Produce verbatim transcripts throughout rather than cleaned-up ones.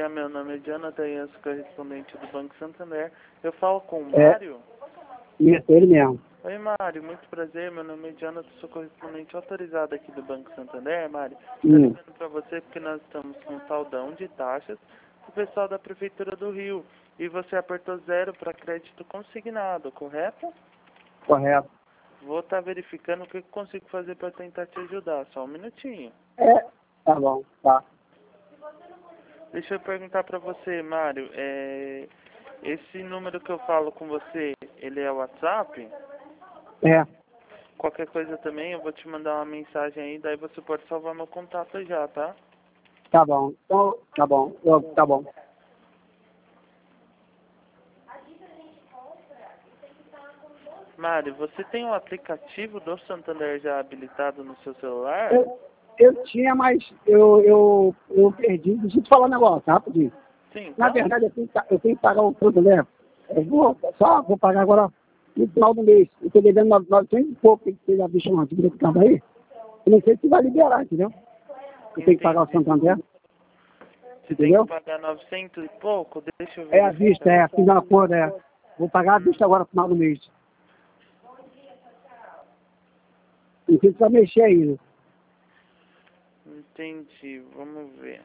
dia, meu nome é Jonathan e eu sou correspondente do Banco Santander. Eu falo com o É. Mário? Isso, ele mesmo. Oi, Mário, muito prazer, meu nome é Jonathan, sou correspondente autorizado aqui do Banco Santander, Mário. Estou Hum. ligando para você porque nós estamos com um saldão de taxas do pessoal da Prefeitura do Rio e você apertou zero para crédito consignado, correto? Correto. Vou estar verificando o que eu consigo fazer para tentar te ajudar, só um minutinho. É, tá bom, tá. Deixa eu perguntar para você, Mário, é... esse número que eu falo com você, ele é o WhatsApp? É, Qualquer coisa também, eu vou te mandar uma mensagem aí, daí você pode salvar meu contato já, tá? tá bom. Então, tá bom, eu, tá bom. Mário, você tem o aplicativo do Santander já habilitado no seu celular? Eu, eu tinha, mas eu, eu, eu perdi. Deixa eu te falar um negócio, rapidinho. Sim, Na tá? verdade, eu tenho, que pa- eu tenho que pagar o tudo, né? Eu vou, só vou pagar agora no final do mês. Eu estou devendo novecentos e pouco, que você já deixou uma dívida que estava aí. Eu não sei se vai liberar, entendeu? Eu tenho que pagar o Entendi. Santander, Você entendeu? tem que pagar novecentos e pouco? Deixa eu ver. É a vista, é, fiz uma acordo, é. Vou pagar a vista agora no final do mês. Não sei se vai mexer ainda. Entendi, vamos ver.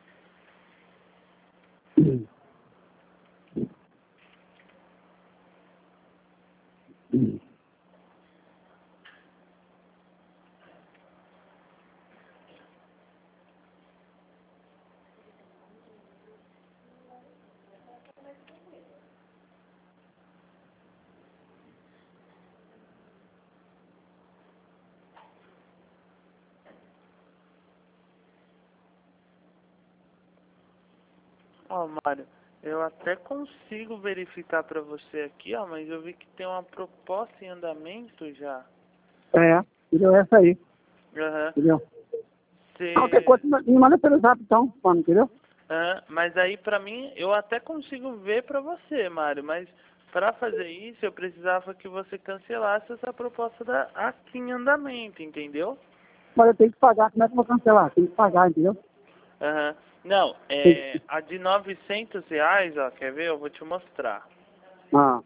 Ó, Mário, eu até consigo verificar pra você aqui, ó, mas eu vi que tem uma proposta em andamento já. É, entendeu? Essa aí, Aham. entendeu? Cê- Qualquer coisa, me manda pelo zap, então, mano, entendeu? Aham, mas aí pra mim, eu até consigo ver pra você, Mário, mas pra fazer isso eu precisava que você cancelasse essa proposta da, aqui em andamento, entendeu? Mas eu tenho que pagar, como é que eu vou cancelar? Tem que pagar, entendeu? Aham. Não, é, a de novecentos reais, ó, quer ver? Eu vou te mostrar. Ah.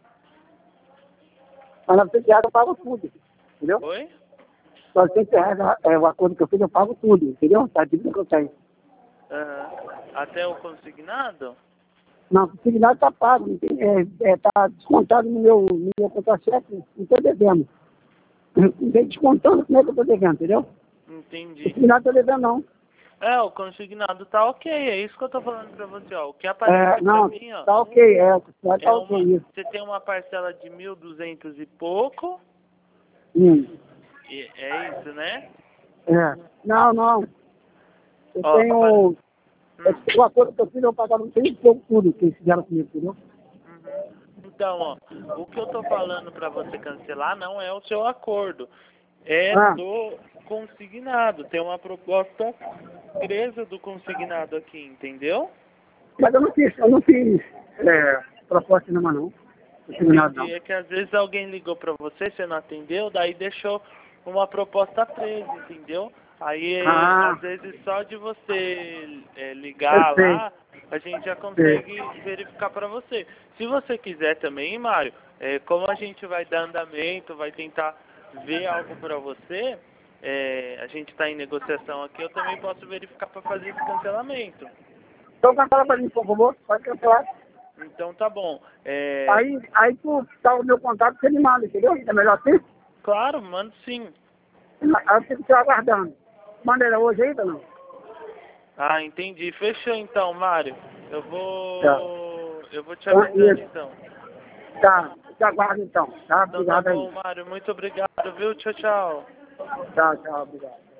Mas novecentos reais eu pago tudo, entendeu? Oi? novecentos reais é o acordo que eu fiz, eu pago tudo, entendeu? Tá a dívida que eu tenho. Aham. Até o consignado? Não, o consignado tá pago, não tem- é, é, tá descontado no meu, no meu contra-cheque, não tô devendo. Não tem descontando como é que eu tô devendo, entendeu? O Entendi. consignado tô devendo não. É, o consignado tá ok, é isso que eu tô falando pra você, ó. O que aparece É, aqui pra não, mim, ó, tá ok, é, o consignado tá é ok, uma... isso. Você tem uma parcela de mil e duzentos e pouco, Hum. e é isso, né? É. Não, não. Eu Ó, apare- tenho. hum, Eu, o acordo que eu fiz, eu pagava não sei pouco tudo que eles fizeram comigo, entendeu? uhum. Então, ó, o que eu tô falando pra você cancelar não é o seu acordo, é Ah, do consignado. Tem uma proposta presa do consignado aqui, entendeu? mas eu não fiz, eu não fiz é, proposta nenhuma não. Consignado não. Entendi. É que às vezes alguém ligou pra você, você não atendeu, daí deixou uma proposta presa, entendeu? Aí, Ah, às vezes, só de você é, eu ligar sei, lá, a gente já sei. consegue verificar pra você. Se você quiser também, Mário, é, como a gente vai dar andamento, vai tentar ver algo pra você, é, a gente tá em negociação aqui, eu também posso verificar pra fazer esse cancelamento. Então cancela pra mim, por favor, pode cancelar. Então tá bom. É, Aí, aí tu dá o meu contato, você me manda, entendeu? É melhor assim? claro, mando sim. Aí eu fico te aguardando. Manda ele hoje ainda não? Ah, entendi. Fechou então, Mário. Eu Tá. vou. Eu vou te Então, avisando isso. então. Tá, te aguardo então, tá? Então tá Obrigado aí. bom, Mário. Muito obrigado, viu? Tchau, tchau. Tchau, tchau, obrigado.